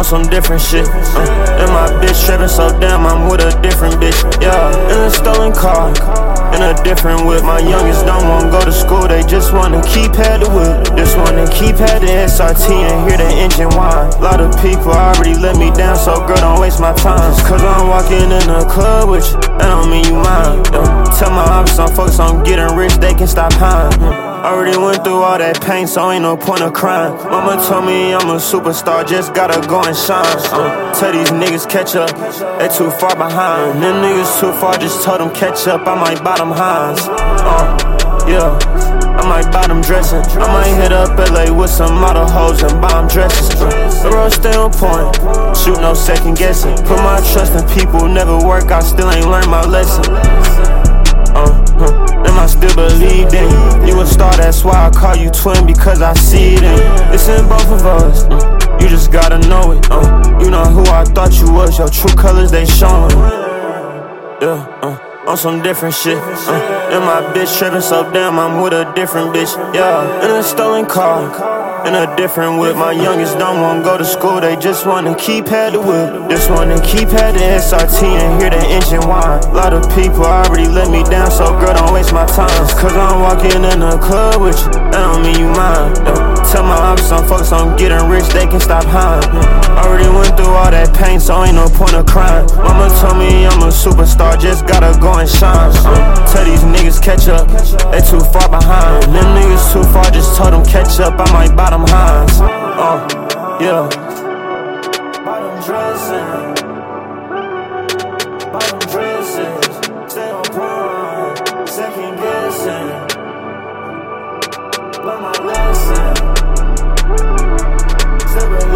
some different shit. And my bitch trippin', so damn, I'm with a different bitch. Yeah, in a stolen car, in a different whip. My youngest don't wanna go to school, they just wanna keep at the whip. Just wanna keep at the SRT and hear the engine whine. A lot of people already let me down, so girl, don't waste my time. Cause I'm walking in the club with you, that don't mean you mine. Tell my ops I'm focused on getting rich, they can stop high. Already went through all that pain, so ain't no point of crying. Mama told me I'm a superstar, just gotta go and shine. Tell these niggas catch up, they too far behind. Them niggas too far, just told them catch up, I might buy them Hines. Yeah, I might buy them dressing. I might hit up LA with some model hoes and buy them dresses. The road stay on point, shoot no second guessing. Put my trust in people, never work, I still ain't learned my lesson. And I still believe in you. You a star, that's why I call you twin, because I see it in you. It's in both of us, you just gotta know it. You know who I thought you was, your true colors, they showing. Yeah, on some different shit. And my bitch trippin', so damn, I'm with a different bitch. Yeah, in a stolen car, in a different whip. My youngest don't wanna go to school, they just wanna keep at the whip. Just wanna keep at the SRT and hear the engine whine. A lot of people already let me down, so girl, don't waste my time. Cause I'm walking in the club with you, that don't mean you mine. Tell my ops I'm focused on getting rich, they can stop high. Already went through all that pain, so ain't no point of crying. Mama told me I'm a superstar, just gotta go and shine. Tell these niggas catch up, they too far behind. Them niggas too far, just told them catch up, I might buy them Hines. Yeah. Bottom dressing, bottom dresses, stay on point, second guessing. Learn my lesson,